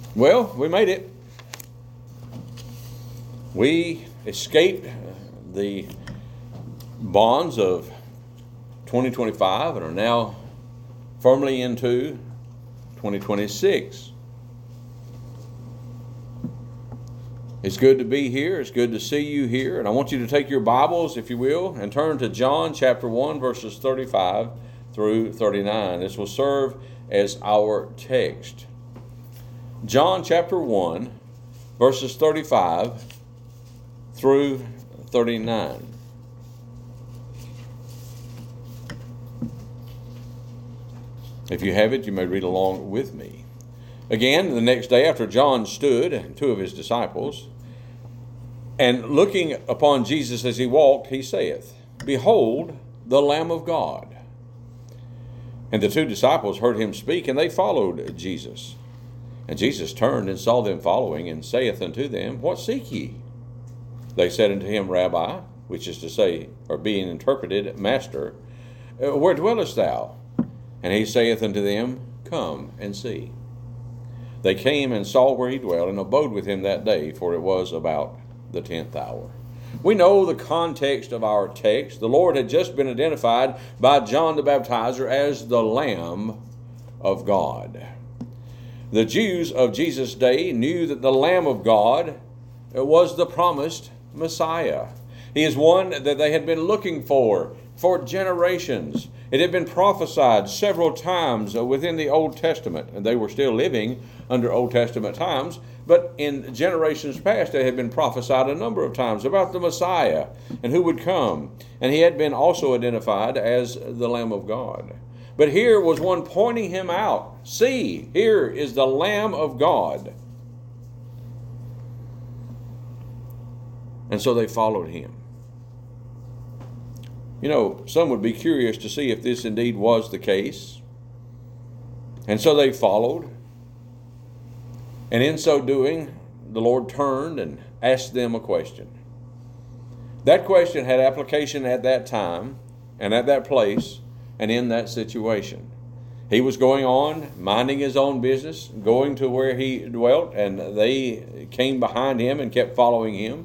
Well, we made it. We escaped the bonds of 2025 and are now firmly into 2026. It's good to be here. It's good to see you here. And I want you to take your Bibles, if you will, and turn to John chapter 1, verses 35 through 39. This will serve as our text. John chapter 1, verses 35 through 39. If you have it, you may read along with me. Again, the next day after John stood, and two of his disciples, and looking upon Jesus as he walked, he saith, Behold, the Lamb of God. And the two disciples heard him speak, and they followed Jesus. And Jesus turned and saw them following, and saith unto them, What seek ye? They said unto him, Rabbi, which is to say, or being interpreted, Master, where dwellest thou? And he saith unto them, Come and see. They came and saw where he dwelt, and abode with him that day, for it was about the 10th hour. We know the context of our text. The Lord had just been identified by John the Baptizer as the Lamb of God. The Jews of Jesus' day knew that the Lamb of God was the promised Messiah. He is one that they had been looking for generations. It had been prophesied several times within the Old Testament, and they were still living under Old Testament times, but in generations past it had been prophesied a number of times about the Messiah and who would come, and he had been also identified as the Lamb of God. But here was one pointing him out. See, here is the Lamb of God. And so they followed him. You know, some would be curious to see if this indeed was the case. And so they followed. And in so doing, the Lord turned and asked them a question. That question had application at that time and at that place and in that situation. He was going on, minding his own business, going to where he dwelt, and they came behind him and kept following him.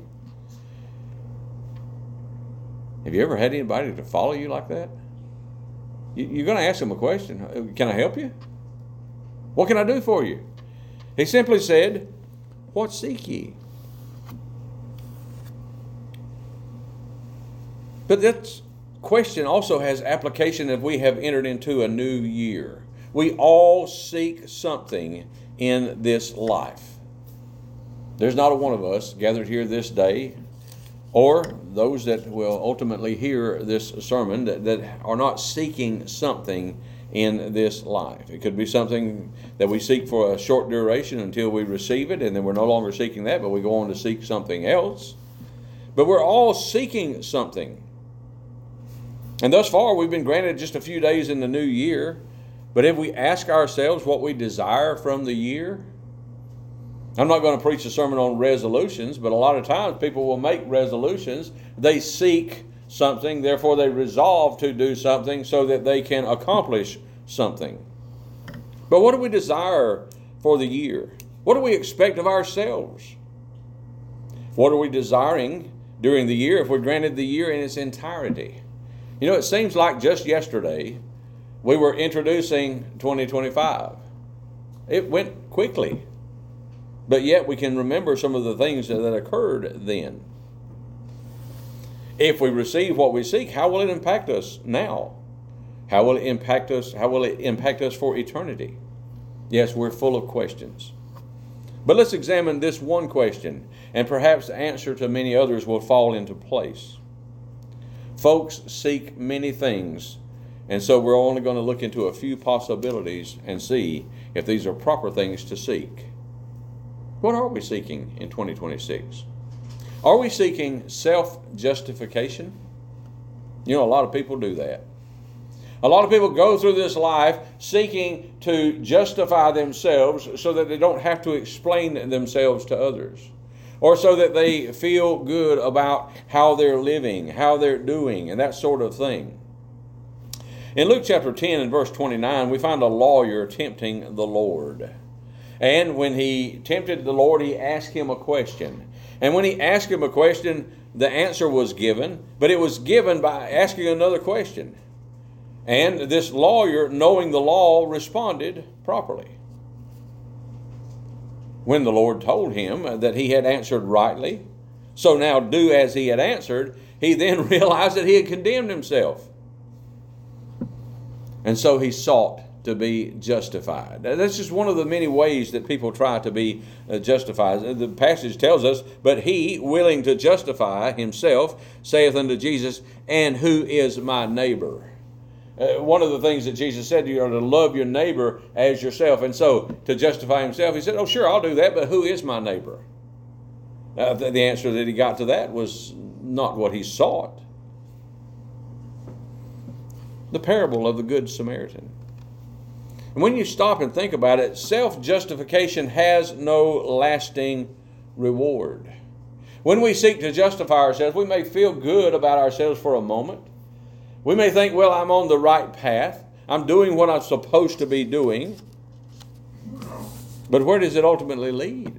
Have you ever had anybody to follow you like that? You're going to ask them a question. Can I help you? What can I do for you? He simply said, What seek ye? But that question also has application if we have entered into a new year. We all seek something in this life. There's not a one of us gathered here this day, or those that will ultimately hear this sermon that are not seeking something in this life. It could be something that we seek for a short duration until we receive it, and then we're no longer seeking that, but we go on to seek something else. But we're all seeking something. And thus far, we've been granted just a few days in the new year, but if we ask ourselves what we desire from the year, I'm not going to preach a sermon on resolutions, but a lot of times people will make resolutions. They seek something, therefore they resolve to do something so that they can accomplish something. But what do we desire for the year? What do we expect of ourselves? What are we desiring during the year if we're granted the year in its entirety? You know, it seems like just yesterday we were introducing 2025. It went quickly. But yet we can remember some of the things that occurred then. If we receive what we seek, how will it impact us now? How will it impact us? How will it impact us for eternity? Yes, we're full of questions. But let's examine this one question, and perhaps the answer to many others will fall into place. Folks seek many things, and so we're only going to look into a few possibilities and see if these are proper things to seek. What are we seeking in 2026? Are we seeking self-justification? You know, a lot of people do that. A lot of people go through this life seeking to justify themselves so that they don't have to explain themselves to others, or so that they feel good about how they're living, how they're doing, and that sort of thing. In Luke chapter 10 and verse 29, we find a lawyer tempting the Lord. And when he tempted the Lord, he asked him a question. And when he asked him a question, the answer was given, but it was given by asking another question. And this lawyer, knowing the law, responded properly. When the Lord told him that he had answered rightly, so now do as he had answered, he then realized that he had condemned himself. And so he sought to be justified. That's just one of the many ways that people try to be justified. The passage tells us, but he, willing to justify himself, saith unto Jesus, and who is my neighbor? One of the things that Jesus said, you are to love your neighbor as yourself. And so to justify himself, he said, oh sure, I'll do that, but who is my neighbor? The answer that he got to that was not what he sought. The parable of the Good Samaritan. And when you stop and think about it, self-justification has no lasting reward. When we seek to justify ourselves, we may feel good about ourselves for a moment. We may think, well, I'm on the right path. I'm doing what I'm supposed to be doing. But where does it ultimately lead?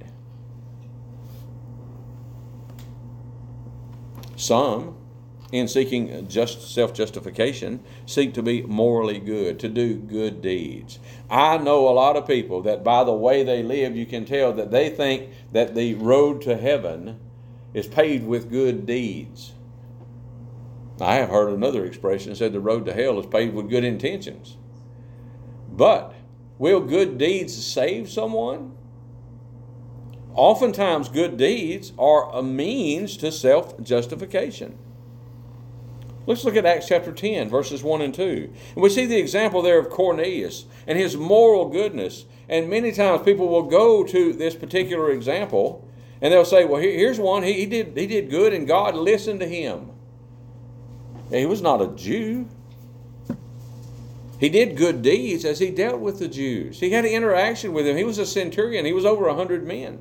Some, in seeking just self-justification, seek to be morally good, to do good deeds. I know a lot of people that by the way they live, you can tell that they think that the road to heaven is paved with good deeds. I have heard another expression that said the road to hell is paved with good intentions. But will good deeds save someone? Oftentimes good deeds are a means to self-justification. Let's look at Acts chapter 10, verses 1 and 2. And we see the example there of Cornelius and his moral goodness. And many times people will go to this particular example and they'll say, well, here's one. He did good and God listened to him. He was not a Jew. He did good deeds as he dealt with the Jews. He had an interaction with them. He was a centurion. He was over 100 men.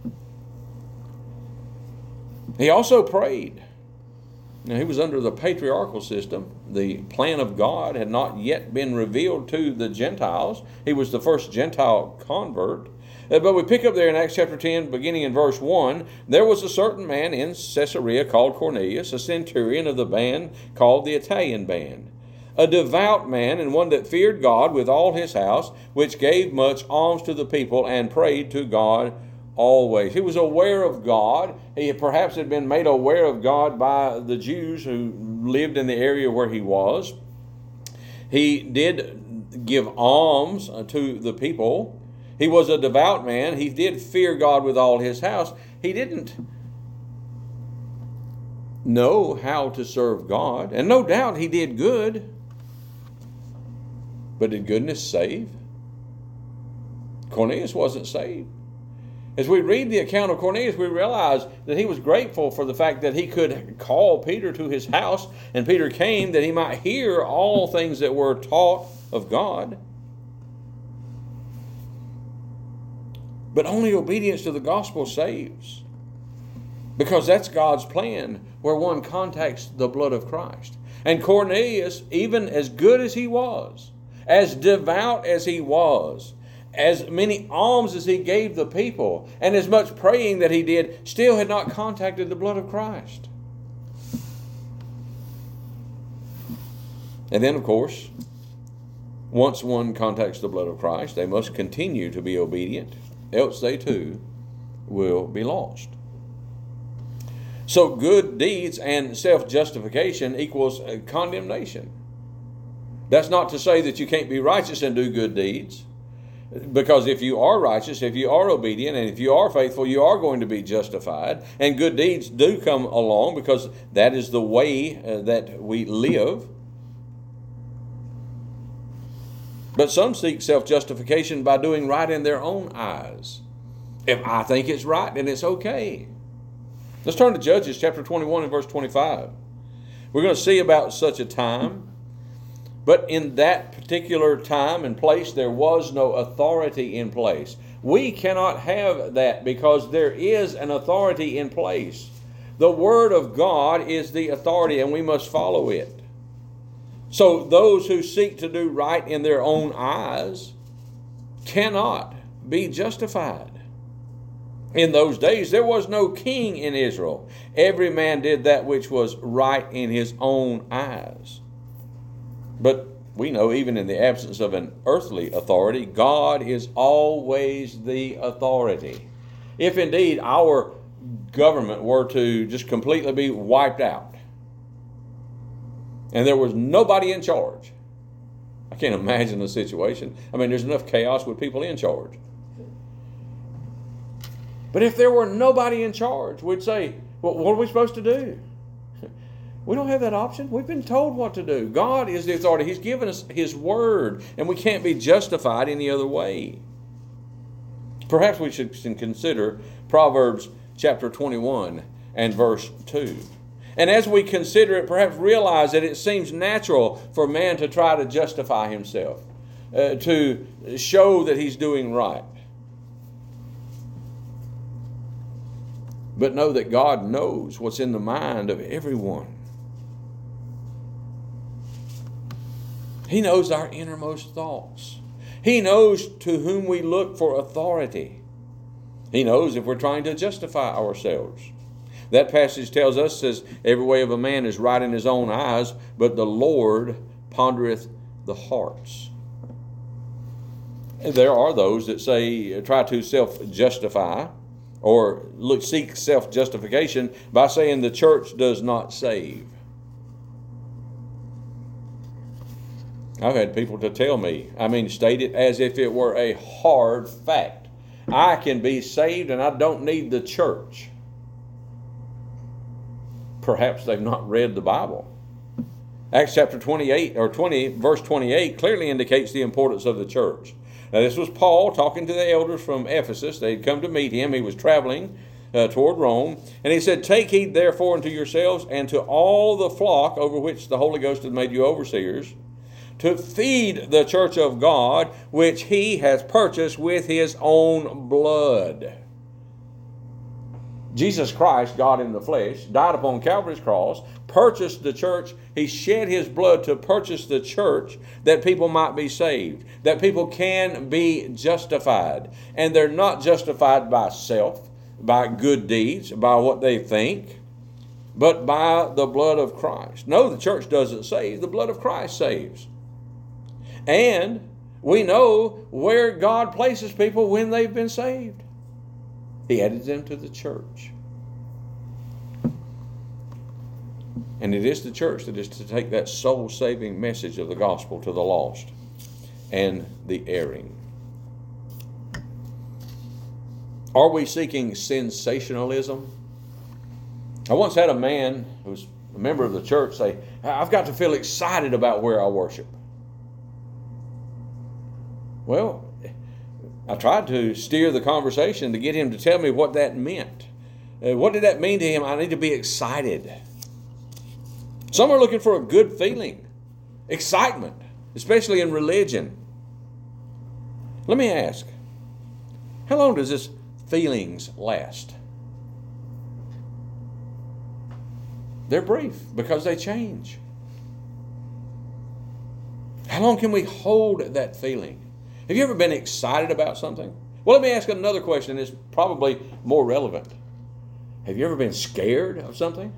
He also prayed. Now, he was under the patriarchal system. The plan of God had not yet been revealed to the Gentiles. He was the first Gentile convert. But we pick up there in Acts chapter 10, beginning in verse 1, there was a certain man in Caesarea called Cornelius, a centurion of the band called the Italian band, a devout man and one that feared God with all his house, which gave much alms to the people and prayed to God always. He was aware of God. He perhaps had been made aware of God by the Jews who lived in the area where he was. He did give alms to the people. He was a devout man. He did fear God with all his house. He didn't know how to serve God. And no doubt he did good. But did goodness save? Cornelius wasn't saved. As we read the account of Cornelius, we realize that he was grateful for the fact that he could call Peter to his house, and Peter came that he might hear all things that were taught of God. But only obedience to the gospel saves. Because that's God's plan, where one contacts the blood of Christ. And Cornelius, even as good as he was, as devout as he was, as many alms as he gave the people, and as much praying that he did, still had not contacted the blood of Christ. And then, of course, once one contacts the blood of Christ, they must continue to be obedient, else they too will be lost. So good deeds and self-justification equals condemnation. That's not to say that you can't be righteous and do good deeds. Because if you are righteous, if you are obedient, and if you are faithful, you are going to be justified. And good deeds do come along because that is the way that we live. But some seek self-justification by doing right in their own eyes. If I think it's right, then it's okay. Let's turn to Judges chapter 21 and verse 25. We're going to see about such a time. But in that particular time and place, there was no authority in place. We cannot have that because there is an authority in place. The Word of God is the authority, and we must follow it. So those who seek to do right in their own eyes cannot be justified. In those days, there was no king in Israel. Every man did that which was right in his own eyes. But we know, even in the absence of an earthly authority, God is always the authority. If indeed our government were to just completely be wiped out, and there was nobody in charge, I can't imagine the situation. I mean, there's enough chaos with people in charge. But if there were nobody in charge, we'd say, well, what are we supposed to do? We don't have that option. We've been told what to do. God is the authority. He's given us His word, and we can't be justified any other way. Perhaps we should consider Proverbs chapter 21 and verse 2. And as we consider it, perhaps realize that it seems natural for man to try to justify himself, to show that he's doing right. But know that God knows what's in the mind of everyone. He knows our innermost thoughts. He knows to whom we look for authority. He knows if we're trying to justify ourselves. That passage tells us, says, every way of a man is right in his own eyes, but the Lord pondereth the hearts. And there are those that say, try to self-justify, or seek self-justification by saying the church does not save. I've had people to tell me, state it as if it were a hard fact. I can be saved and I don't need the church. Perhaps they've not read the Bible. Acts chapter 20, verse 28 clearly indicates the importance of the church. Now, this was Paul talking to the elders from Ephesus. They'd come to meet him. He was traveling toward Rome. And he said, "Take heed therefore unto yourselves and to all the flock over which the Holy Ghost hath made you overseers, to feed the church of God, which He has purchased with His own blood." Jesus Christ, God in the flesh, died upon Calvary's cross, purchased the church. He shed His blood to purchase the church that people might be saved, that people can be justified. And they're not justified by self, by good deeds, by what they think, but by the blood of Christ. No, the church doesn't save. The blood of Christ saves. And we know where God places people when they've been saved. He added them to the church. And it is the church that is to take that soul-saving message of the gospel to the lost and the erring. Are we seeking sensationalism? I once had a man who was a member of the church say, "I've got to feel excited about where I worship." Well, I tried to steer the conversation to get him to tell me what that meant. What did that mean to him? I need to be excited. Some are looking for a good feeling, excitement, especially in religion. Let me ask, how long does this feelings last? They're brief because they change. How long can we hold that feeling? Have you ever been excited about something? Well, let me ask another question that's probably more relevant. Have you ever been scared of something?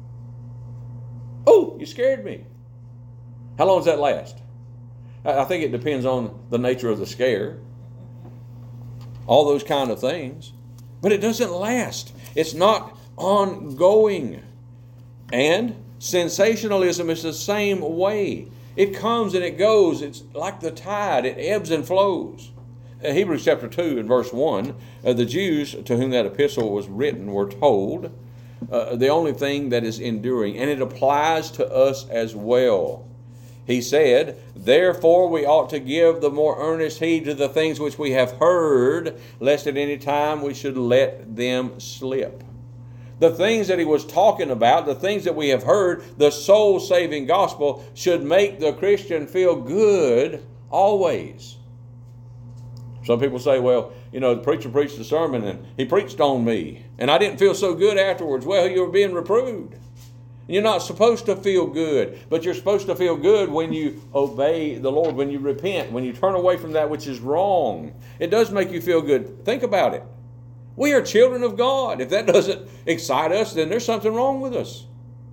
Oh, you scared me. How long does that last? I think it depends on the nature of the scare. All those kind of things. But it doesn't last. It's not ongoing. And sensationalism is the same way. It comes and it goes. It's like the tide. It ebbs and flows. Hebrews chapter 2 and verse 1, the Jews to whom that epistle was written were told the only thing that is enduring, and it applies to us as well. He said, "Therefore we ought to give the more earnest heed to the things which we have heard, lest at any time we should let them slip." The things that he was talking about, the things that we have heard, the soul-saving gospel, should make the Christian feel good always. Some people say, well, the preacher preached a sermon and he preached on me, and I didn't feel so good afterwards. Well, you were being reproved. You're not supposed to feel good, but you're supposed to feel good when you obey the Lord, when you repent, when you turn away from that which is wrong. It does make you feel good. Think about it. We are children of God. If that doesn't excite us, then there's something wrong with us.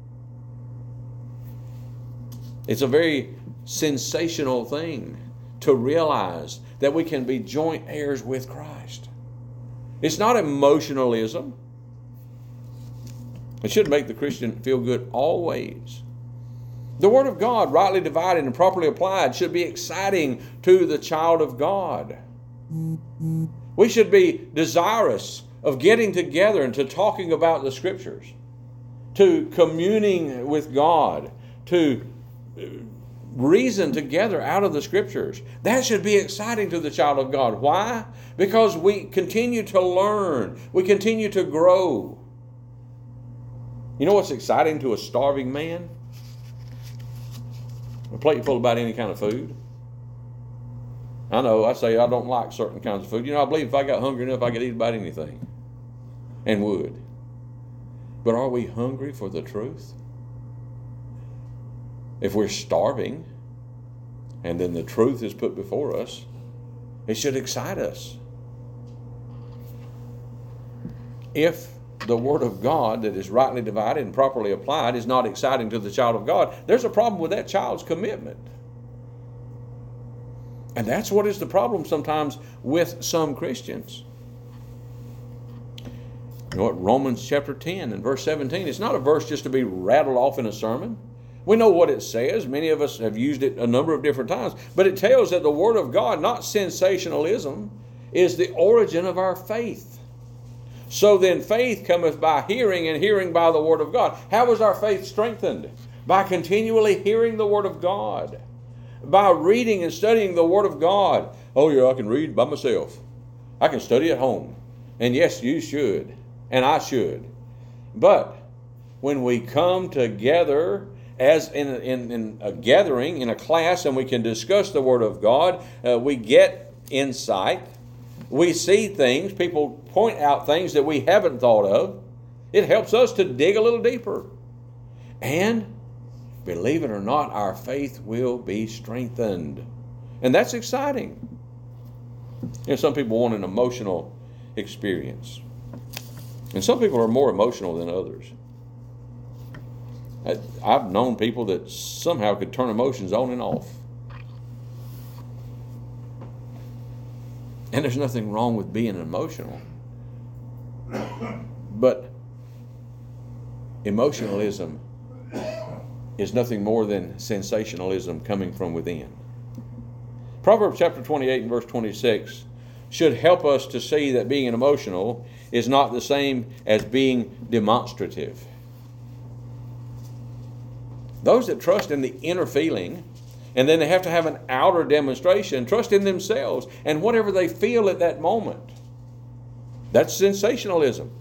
It's a very sensational thing to realize that we can be joint heirs with Christ. It's not emotionalism. It should make the Christian feel good always. The Word of God, rightly divided and properly applied, should be exciting to the child of God. We should be desirous of getting together and to talking about the Scriptures, to communing with God, to reason together out of the Scriptures. That should be exciting to the child of God. Why? Because we continue to learn. We continue to grow. You know what's exciting to a starving man? A plate full of about any kind of food. I know, I say I don't like certain kinds of food. You know, I believe if I got hungry enough, I could eat about anything. And would. But are we hungry for the truth? If we're starving, and then the truth is put before us, it should excite us. If the Word of God that is rightly divided and properly applied is not exciting to the child of God, there's a problem with that child's commitment. And that's what is the problem sometimes with some Christians. You know what? Romans chapter 10 and verse 17, it's not a verse just to be rattled off in a sermon. We know what it says. Many of us have used it a number of different times. But it tells that the Word of God, not sensationalism, is the origin of our faith. So then faith cometh by hearing, and hearing by the Word of God. How is our faith strengthened? By continually hearing the Word of God. By reading and studying the Word of God. Oh yeah, I can read by myself. I can study at home. And yes, you should. And I should. But when we come together as in a gathering, in a class, and we can discuss the Word of God, we get insight. We see things. People point out things that we haven't thought of. It helps us to dig a little deeper. And, believe it or not, our faith will be strengthened. And that's exciting. You know, some people want an emotional experience. And some people are more emotional than others. I've known people that somehow could turn emotions on and off. And there's nothing wrong with being emotional. But emotionalism is nothing more than sensationalism coming from within. Proverbs chapter 28 and verse 26 should help us to see that being emotional is not the same as being demonstrative. Those that trust in the inner feeling, and then they have to have an outer demonstration, trust in themselves and whatever they feel at that moment. That's sensationalism.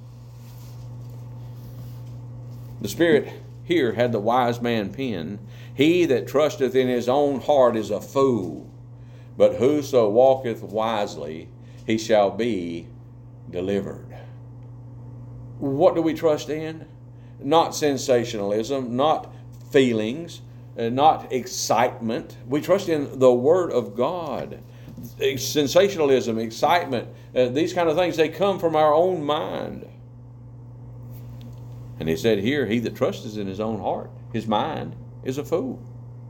The Spirit here had the wise man pen. He that trusteth in his own heart is a fool, but whoso walketh wisely, he shall be delivered. What do we trust in? Not sensationalism, not feelings, not excitement. We trust in the Word of God. Sensationalism, excitement, these kind of things, they come from our own mind. And he said here, he that trusteth in his own heart, his mind, is a fool.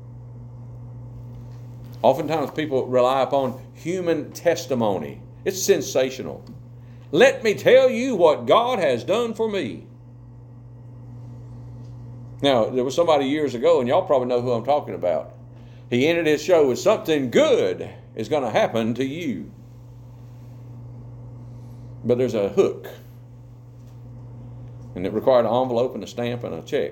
Oftentimes people rely upon human testimony. It's sensational. Let me tell you what God has done for me. Now, there was somebody years ago, and y'all probably know who I'm talking about. He ended his show with something good is going to happen to you. But there's a hook. And it required an envelope and a stamp and a check.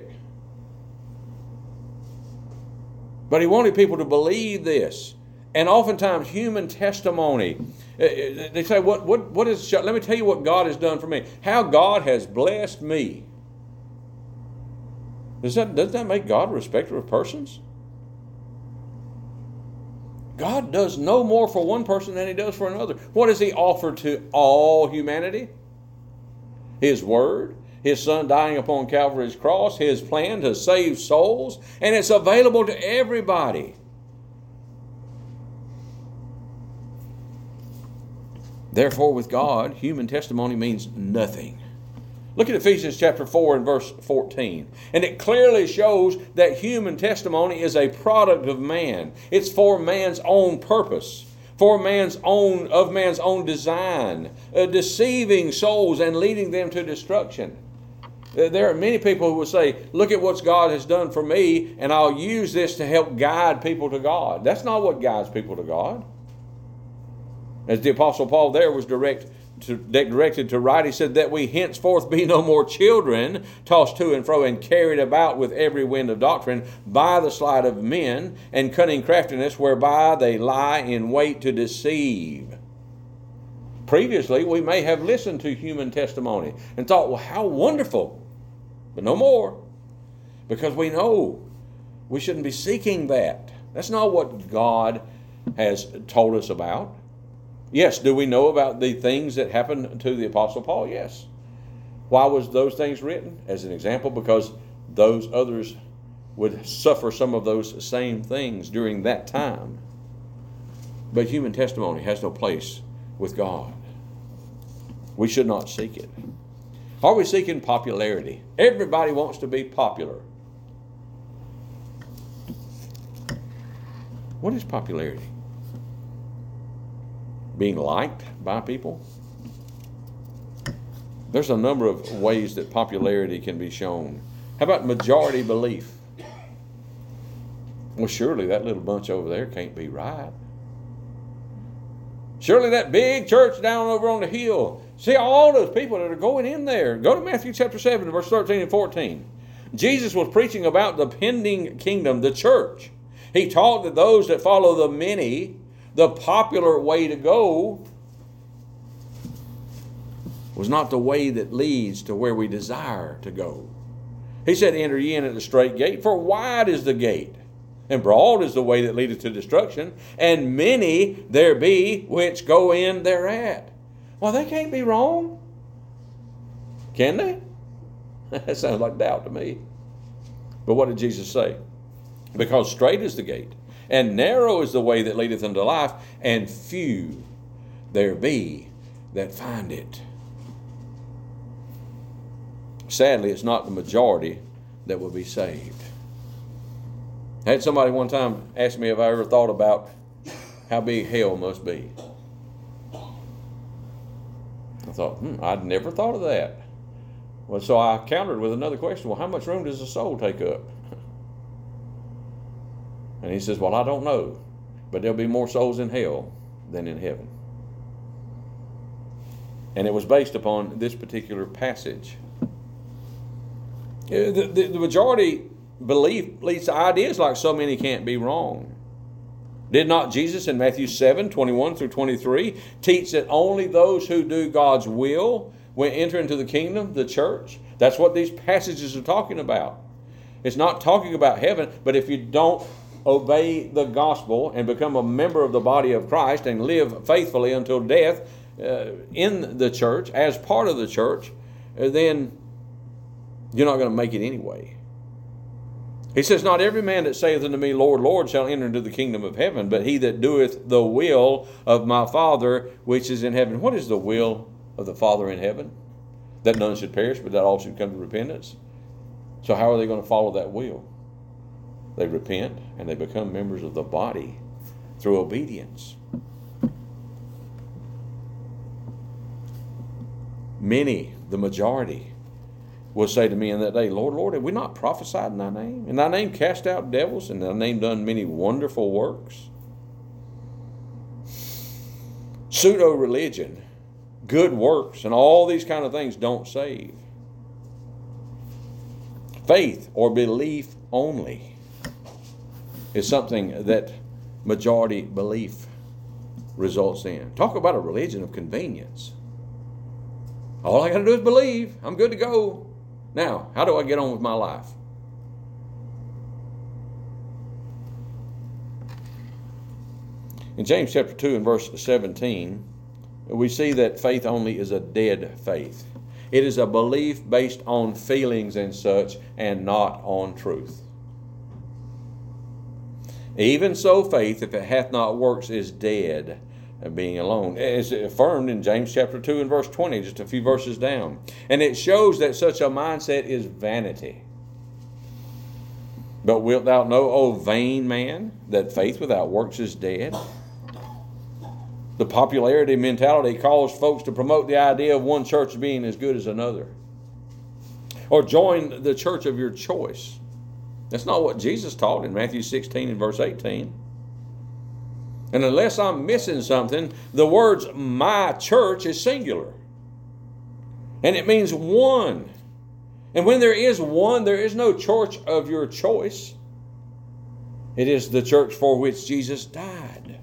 But he wanted people to believe this. And oftentimes human testimony, they say, what is, let me tell you what God has done for me. How God has blessed me. Doesn't that make God a respecter of persons? God does no more for one person than he does for another. What does he offer to all humanity? His Word. His Son dying upon Calvary's cross, His plan to save souls, and it's available to everybody. Therefore, with God, human testimony means nothing. Look at Ephesians chapter 4 and verse 14. And it clearly shows that human testimony is a product of man. It's for man's own purpose, for man's own design, deceiving souls and leading them to destruction. There are many people who will say, look at what God has done for me, and I'll use this to help guide people to God. That's not what guides people to God. As the Apostle Paul there was directed to write, he said that we henceforth be no more children, tossed to and fro and carried about with every wind of doctrine by the sleight of men and cunning craftiness, whereby they lie in wait to deceive. Previously, we may have listened to human testimony and thought, well, how wonderful. But no more. Because we know we shouldn't be seeking that. That's not what God has told us about. Yes, do we know about the things that happened to the Apostle Paul? Yes. Why was those things written? As an example, because those others would suffer some of those same things during that time. But human testimony has no place with God. We should not seek it. Are we seeking popularity? Everybody wants to be popular. What is popularity? Being liked by people? There's a number of ways that popularity can be shown. How about majority belief? Well, surely that little bunch over there can't be right. Surely that big church down over on the hill. See all those people that are going in there. Go to Matthew chapter 7, verse 13 and 14. Jesus was preaching about the pending kingdom, the church. He taught that those that follow the many, the popular way to go, was not the way that leads to where we desire to go. He said, enter ye in at the straight gate, for wide is the gate, and broad is the way that leadeth to destruction, and many there be which go in thereat. Well, they can't be wrong. Can they? That sounds like doubt to me. But what did Jesus say? Because straight is the gate, and narrow is the way that leadeth unto life, and few there be that find it. Sadly, it's not the majority that will be saved. I had somebody one time ask me if I ever thought about how big hell must be. I thought, I'd never thought of that. Well, so I countered with another question. Well, how much room does a soul take up? And he says, well, I don't know, but there'll be more souls in hell than in heaven. And it was based upon this particular passage. The majority belief leads to ideas like so many can't be wrong. Did not Jesus in Matthew 7, 21 through 23 teach that only those who do God's will will enter into the kingdom, the church? That's what these passages are talking about. It's not talking about heaven, but if you don't obey the gospel and become a member of the body of Christ and live faithfully until death in the church, as part of the church, then you're not going to make it anyway. He says, not every man that saith unto me, Lord, Lord, shall enter into the kingdom of heaven, but he that doeth the will of my Father which is in heaven. What is the will of the Father in heaven? That none should perish, but that all should come to repentance. So how are they going to follow that will? They repent and they become members of the body through obedience. Many, the majority, will say to me in that day, Lord, Lord, have we not prophesied in thy name? In thy name cast out devils, and in thy name done many wonderful works? Pseudo-religion, good works, and all these kind of things don't save. Faith or belief only is something that majority belief results in. Talk about a religion of convenience. All I got to do is believe. I'm good to go. Now, how do I get on with my life? In James chapter 2 and verse 17, we see that faith only is a dead faith. It is a belief based on feelings and such, and not on truth. Even so, faith, if it hath not works, is dead, being alone. It's affirmed in James chapter 2 and verse 20, just a few verses down. And it shows that such a mindset is vanity. But wilt thou know, O vain man, that faith without works is dead? The popularity mentality calls folks to promote the idea of one church being as good as another, or join the church of your choice. That's not what Jesus taught in Matthew 16 and verse 18. And unless I'm missing something, the words my church is singular. And it means one. And when there is one, there is no church of your choice. It is the church for which Jesus died.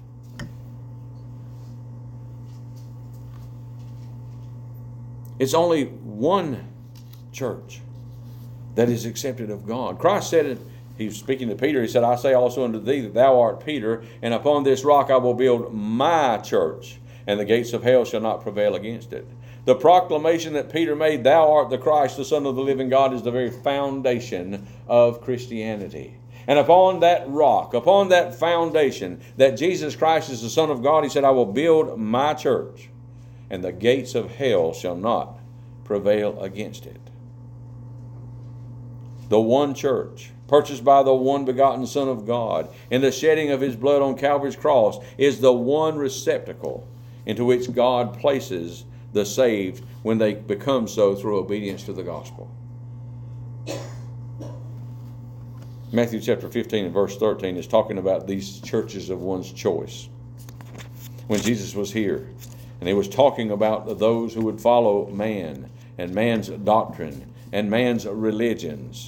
It's only one church that is accepted of God. Christ said it, he was speaking to Peter, he said, I say also unto thee that thou art Peter, and upon this rock I will build my church, and the gates of hell shall not prevail against it. The proclamation that Peter made, thou art the Christ, the Son of the living God, is the very foundation of Christianity. And upon that rock, upon that foundation, that Jesus Christ is the Son of God, he said, I will build my church, and the gates of hell shall not prevail against it. The one church, purchased by the one begotten Son of God, in the shedding of his blood on Calvary's cross, is the one receptacle into which God places the saved when they become so through obedience to the gospel. Matthew chapter 15 and verse 13 is talking about these churches of one's choice. When Jesus was here, and he was talking about those who would follow man and man's doctrine and man's religions,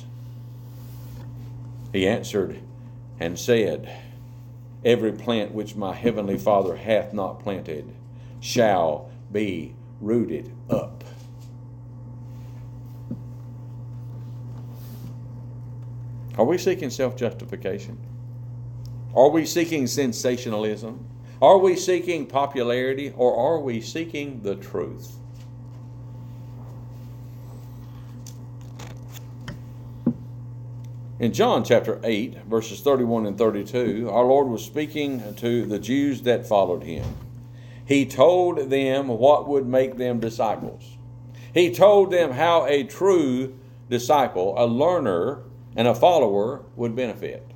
he answered and said, every plant which my heavenly Father hath not planted shall be rooted up. Are we seeking self-justification? Are we seeking sensationalism? Are we seeking popularity? Or are we seeking the truth? In John chapter 8, verses 31 and 32, our Lord was speaking to the Jews that followed him. He told them what would make them disciples. He told them how a true disciple, a learner, and a follower would benefit.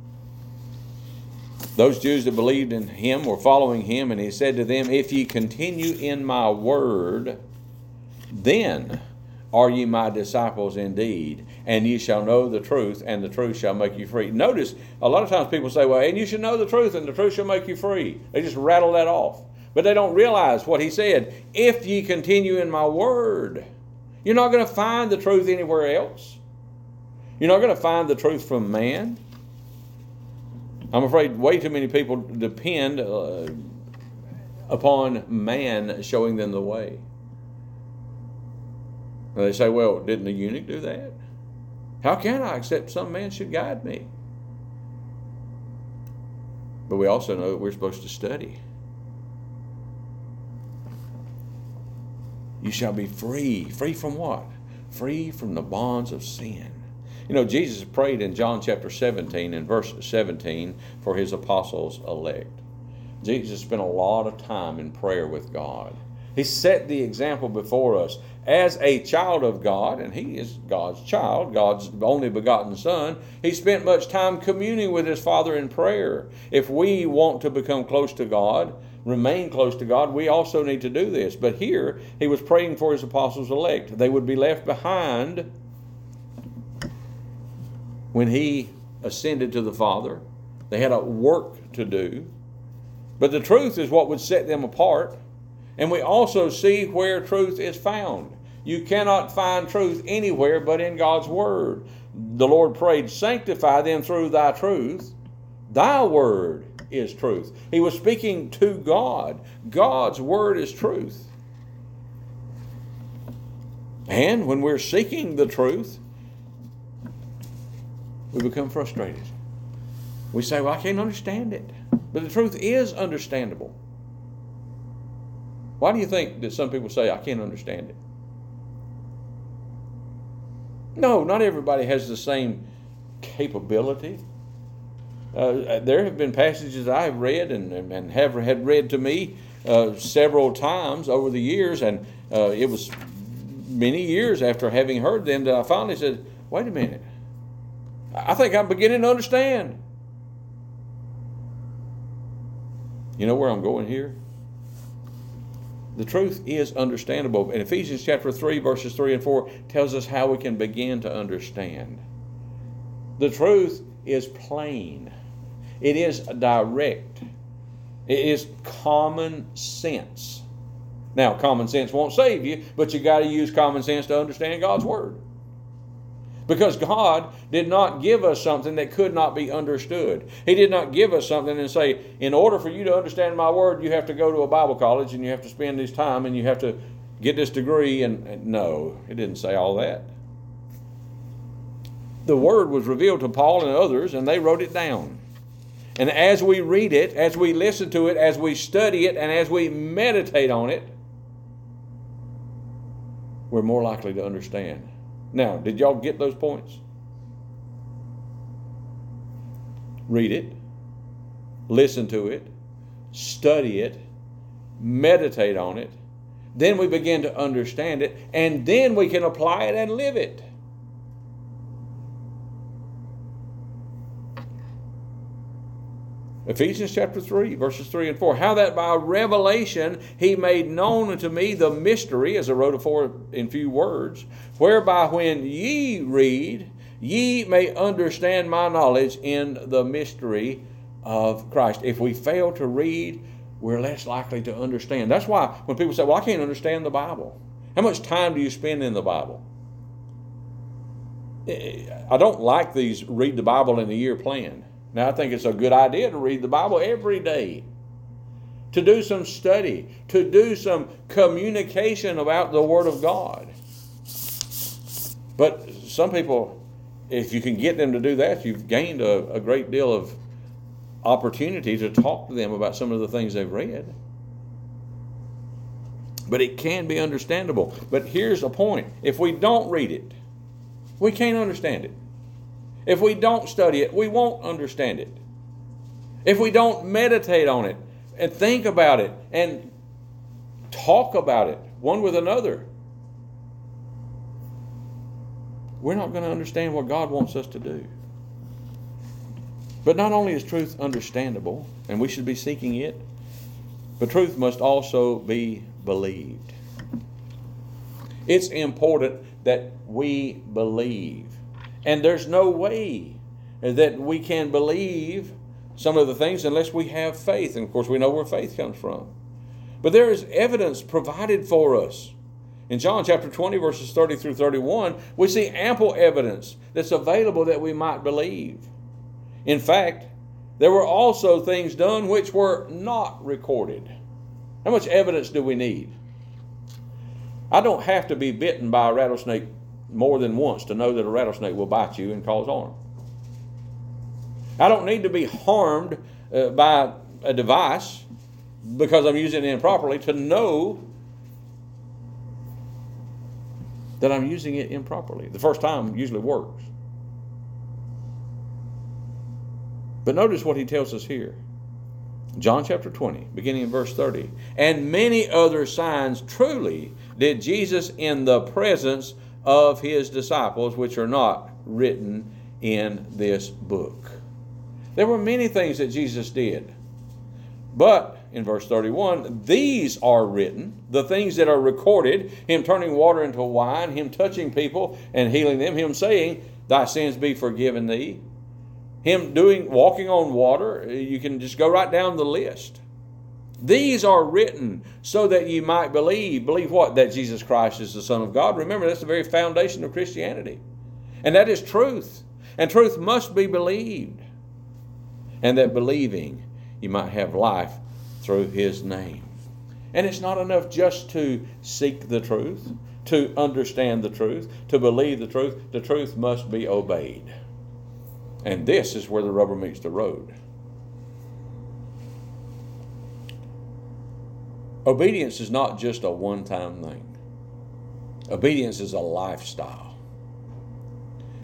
Those Jews that believed in him were following him, and he said to them, if ye continue in my word, then are ye my disciples indeed, and ye shall know the truth, and the truth shall make you free. Notice, a lot of times people say, well, and you should know the truth, and the truth shall make you free. They just rattle that off. But they don't realize what he said. If ye continue in my word, you're not going to find the truth anywhere else. You're not going to find the truth from man. I'm afraid way too many people depend upon man showing them the way. And they say, well, didn't the eunuch do that? How can I except some man should guide me? But we also know that we're supposed to study. You shall be free. Free from what? Free from the bonds of sin. You know, Jesus prayed in John chapter 17 and verse 17 for his apostles elect. Jesus spent a lot of time in prayer with God. He set the example before us as a child of God, and he is God's child, God's only begotten Son. He spent much time communing with his Father in prayer. If we want to become close to God, remain close to God, we also need to do this. But here, he was praying for his apostles elect. They would be left behind when he ascended to the Father. They had a work to do. But the truth is what would set them apart. And we also see where truth is found. You cannot find truth anywhere but in God's Word. The Lord prayed, sanctify them through thy truth. Thy word is truth. He was speaking to God. God's Word is truth. And when we're seeking the truth, we become frustrated. We say, well, I can't understand it. But the truth is understandable. Why do you think that some people say, I can't understand it? No, not everybody has the same capability. There have been passages I have read and have had read to me several times over the years, and it was many years after having heard them that I finally said, wait a minute, I think I'm beginning to understand. You know where I'm going here? The truth is understandable. And Ephesians chapter 3, verses 3 and 4 tells us how we can begin to understand. The truth is plain. It is direct. It is common sense. Now, common sense won't save you, but you got to use common sense to understand God's Word. Because God did not give us something that could not be understood. He did not give us something and say, in order for you to understand my Word, you have to go to a Bible college and you have to spend this time and you have to get this degree. And no, it didn't say all that. The Word was revealed to Paul and others, and they wrote it down. And as we read it, as we listen to it, as we study it, and as we meditate on it, we're more likely to understand. Now, did y'all get those points? Read it, listen to it, study it, meditate on it. Then we begin to understand it, and then we can apply it and live it. Ephesians chapter 3, verses 3 and 4. How that by revelation he made known unto me the mystery, as I wrote afore in few words, whereby when ye read, ye may understand my knowledge in the mystery of Christ. If we fail to read, we're less likely to understand. That's why when people say, well, I can't understand the Bible. How much time do you spend in the Bible? I don't like these read the Bible in a year plan. Now, I think it's a good idea to read the Bible every day, to do some study, to do some communication about the Word of God. But some people, if you can get them to do that, you've gained a great deal of opportunity to talk to them about some of the things they've read. But it can be understandable. But here's the point. If we don't read it, we can't understand it. If we don't study it, we won't understand it. If we don't meditate on it and think about it and talk about it one with another, we're not going to understand what God wants us to do. But not only is truth understandable, and we should be seeking it, but truth must also be believed. It's important that we believe. And there's no way that we can believe some of the things unless we have faith. And of course, we know where faith comes from. But there is evidence provided for us. In John chapter 20, verses 30 through 31, we see ample evidence that's available that we might believe. In fact, there were also things done which were not recorded. How much evidence do we need? I don't have to be bitten by a rattlesnake more than once to know that a rattlesnake will bite you and cause harm. I don't need to be harmed by a device because I'm using it improperly to know that I'm using it improperly. The first time usually works. But notice what he tells us here. John chapter 20, beginning in verse 30. And many other signs truly did Jesus in the presence of his disciples, which are not written in this book. There were many things that Jesus did. But, in verse 31, these are written, the things that are recorded, him turning water into wine, him touching people and healing them, him saying, thy sins be forgiven thee, him walking on water. You can just go right down the list. These are written so that you might believe. Believe what? That Jesus Christ is the Son of God. Remember, that's the very foundation of Christianity. And that is truth. And truth must be believed. And that believing, you might have life through his name. And it's not enough just to seek the truth, to understand the truth, to believe the truth. The truth must be obeyed. And this is where the rubber meets the road. Obedience is not just a one-time thing. Obedience is a lifestyle.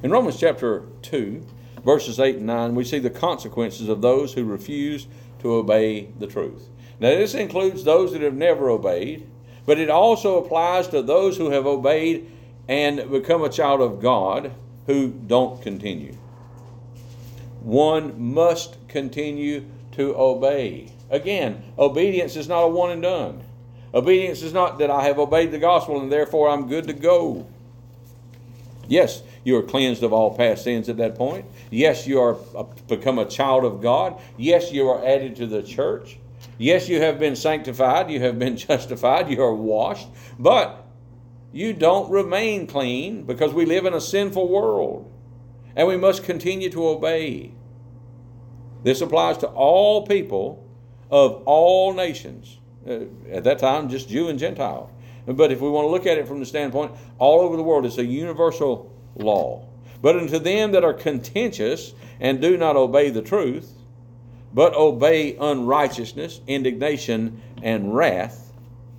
In Romans chapter 2, verses 8 and 9, we see the consequences of those who refuse to obey the truth. Now, this includes those that have never obeyed, but it also applies to those who have obeyed and become a child of God who don't continue. One must continue to obey. Again, obedience is not a one and done. Obedience is not that I have obeyed the gospel and therefore I'm good to go. Yes, you are cleansed of all past sins at that point. Yes, you are become a child of God. Yes, you are added to the church. Yes, you have been sanctified. You have been justified. You are washed. But you don't remain clean because we live in a sinful world. And we must continue to obey. This applies to all people of all nations. At that time, just Jew and Gentile. But if we want to look at it from the standpoint, all over the world, it's a universal law. But unto them that are contentious and do not obey the truth, but obey unrighteousness, indignation, and wrath.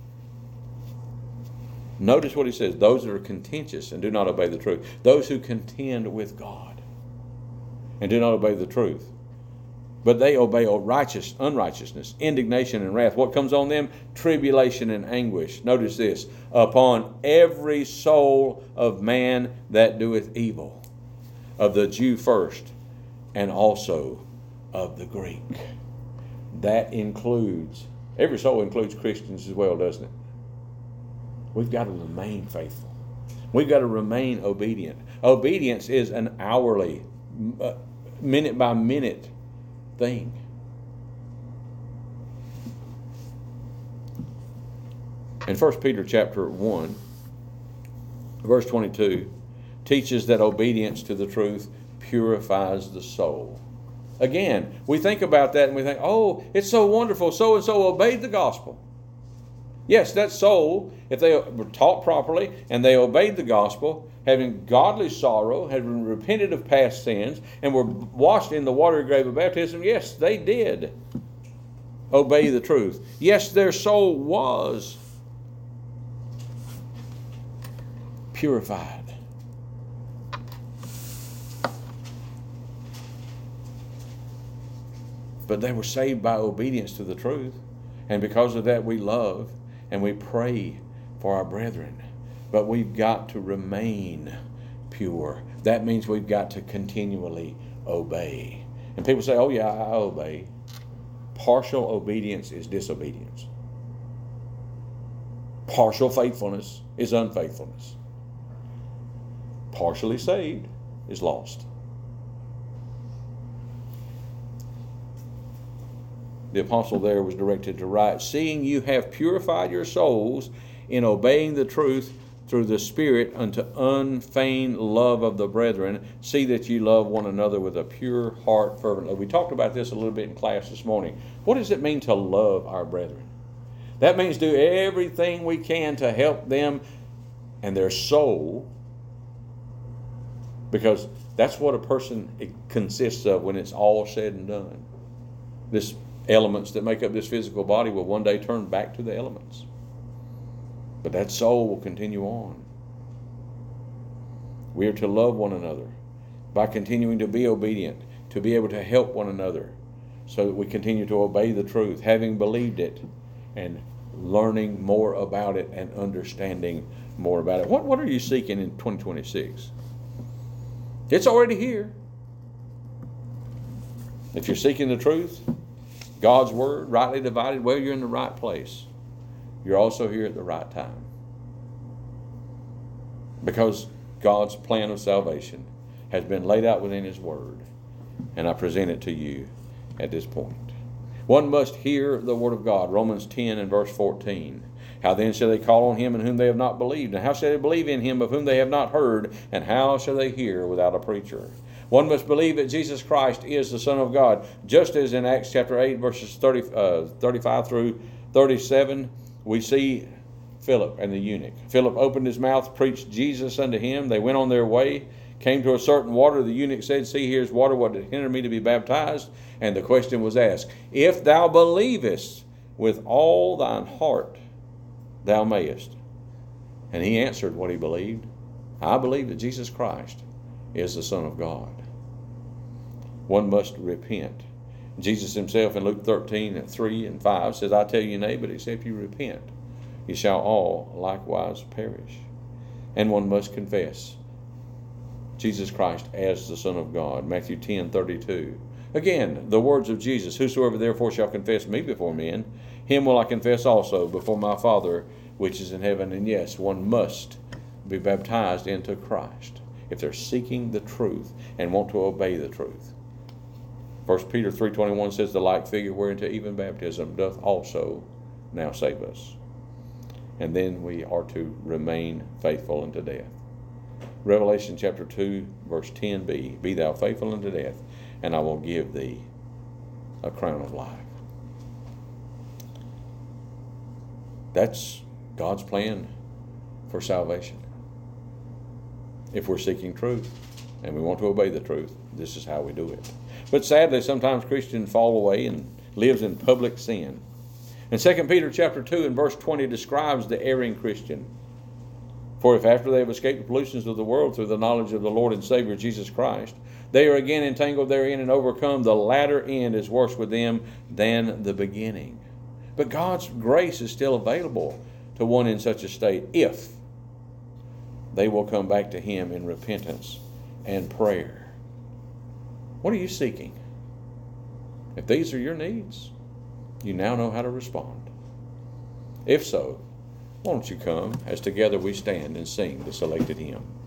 Notice what he says, those that are contentious and do not obey the truth. Those who contend with God and do not obey the truth. But they obey unrighteousness, indignation, and wrath. What comes on them? Tribulation and anguish. Notice this. Upon every soul of man that doeth evil. Of the Jew first, and also of the Greek. That includes, every soul includes Christians as well, doesn't it? We've got to remain faithful. We've got to remain obedient. Obedience is an hourly, minute by minute thing. In 1 Peter chapter 1, verse 22, teaches that obedience to the truth purifies the soul. Again, we think about that and we think, oh, it's so wonderful, so-and-so obeyed the gospel. Yes, that soul, if they were taught properly and they obeyed the gospel, having godly sorrow, having repented of past sins, and were washed in the watery grave of baptism, yes, they did obey the truth. Yes, their soul was purified. But they were saved by obedience to the truth. And because of that, we love and we pray for our brethren. But we've got to remain pure. That means we've got to continually obey. And people say, oh yeah, I obey. Partial obedience is disobedience. Partial faithfulness is unfaithfulness. Partially saved is lost. The apostle there was directed to write, seeing you have purified your souls in obeying the truth through the Spirit unto unfeigned love of the brethren, see that you love one another with a pure heart fervently. We talked about this a little bit in class this morning. What does it mean to love our brethren? That means do everything we can to help them and their soul, because that's what a person consists of when it's all said and done. This elements that make up this physical body will one day turn back to the elements. But that soul will continue on. We are to love one another by continuing to be obedient, to be able to help one another so that we continue to obey the truth, having believed it and learning more about it and understanding more about it. What are you seeking in 2026? It's already here. If you're seeking the truth, God's word, rightly divided, well, you're in the right place. You're also here at the right time. Because God's plan of salvation has been laid out within His word. And I present it to you at this point. One must hear the word of God. Romans 10 and verse 14. How then shall they call on Him in whom they have not believed? And how shall they believe in Him of whom they have not heard? And how shall they hear without a preacher? One must believe that Jesus Christ is the Son of God. Just as in Acts chapter 8, verses 35 through 37, we see Philip and the eunuch. Philip opened his mouth, preached Jesus unto him. They went on their way, came to a certain water. The eunuch said, see, here's water. What did hinder me to be baptized? And the question was asked, if thou believest with all thine heart, thou mayest. And he answered what he believed. I believe that Jesus Christ is the Son of God. One must repent. Jesus himself in Luke 13:3-5 says, I tell you, nay, but except you repent, you shall all likewise perish. And one must confess Jesus Christ as the Son of God. Matthew 10:32. Again, the words of Jesus, whosoever therefore shall confess me before men, him will I confess also before my Father which is in heaven. And yes, one must be baptized into Christ if they're seeking the truth and want to obey the truth. 1 Peter 3:21 says, the like figure whereunto even baptism doth also now save us. And then we are to remain faithful unto death. Revelation chapter 2, verse 10b, be thou faithful unto death, and I will give thee a crown of life. That's God's plan for salvation. If we're seeking truth and we want to obey the truth, this is how we do it. But sadly, sometimes Christians fall away and lives in public sin. And 2 Peter chapter 2 and verse 20 describes the erring Christian. For if after they have escaped the pollutions of the world through the knowledge of the Lord and Savior Jesus Christ, they are again entangled therein and overcome, the latter end is worse with them than the beginning. But God's grace is still available to one in such a state if they will come back to Him in repentance and prayer. What are you seeking? If these are your needs, you now know how to respond. If so, why don't you come as together we stand and sing the selected hymn.